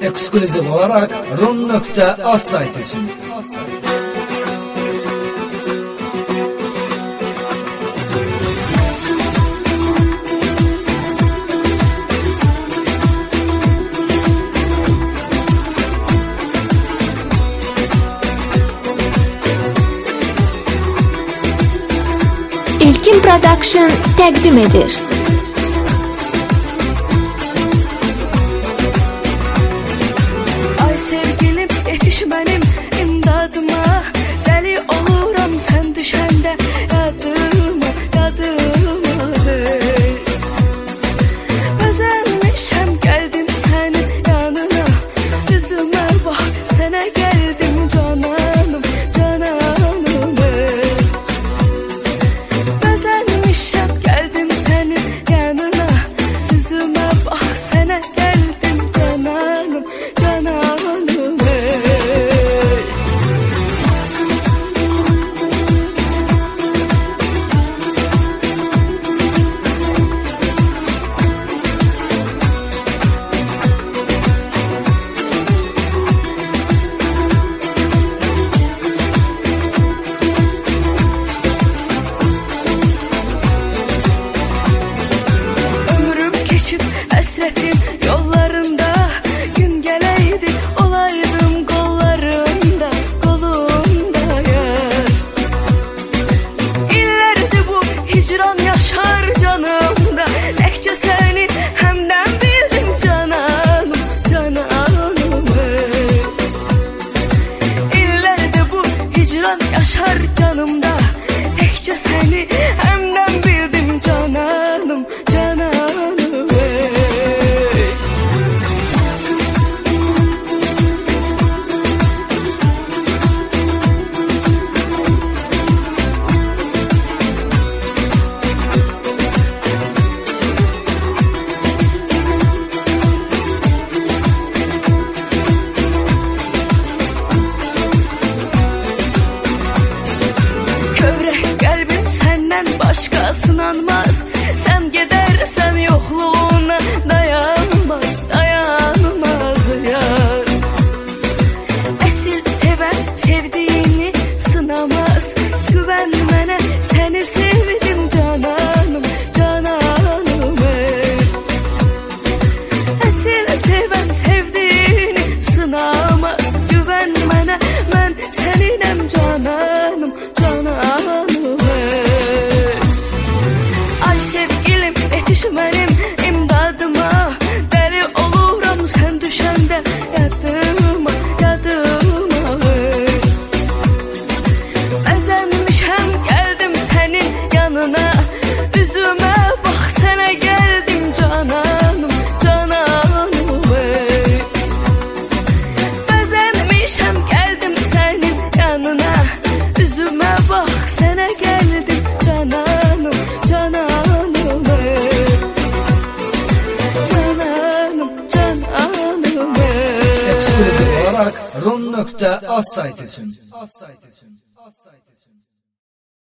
Ekskluzif olarak rum.az saytı için. İlkin Production təqdim edir. Ay sevgilim, yetiş mənim imdadıma. Dəli oluram sən düşəndə yadıma, yadıma hey. Bəzənmişəm gəldim sənin yanına. Üzümə bax, sənə gəldim cananım, cananım hey. Bəzənmişəm gəldim sənin yanına. Üzümə bax, sənə gəldim cananım, cananım hey. Ömrüm keçib həsrətin yollarında. Gün gələydi olaydım qollarında, qolunda yar. İllərdir bu hicran yaşar canımda. Təkcə səni həmdən bildim cananım, cananım hey. İllərdir bu hicran yaşar canımda. Təkcə səni həmdən bildim cananım, cananım hey. Kövrək qəlbim səndən başqa sınanmaz. Sən gedərsən yoxluğuna dayanmaz, dayanmaz yar. Əsil sevən sevdiyini sınamaz. Güvən mənə, səni sevdim cananım, cananım hey. Əsil sevən sevdiyini sınamaz. Güvən mənə, mən səninəm cananım, cananım hey. Ay sevgilim, yetiş mənim imdadıma. Dəli oluram sən düşəndə yadıma, yadıma hey. Bəzənmişəm gəldim sənin yanına. Üzümə bax, sənə gəldim cananım, cananım hey. Bəzənmişəm gəldim sənin yanına. Üzümə bax, sənə gəldim cananım, cananım hey. Cananım, cananım hey. Ekskluzif olarak rum.az saytı için.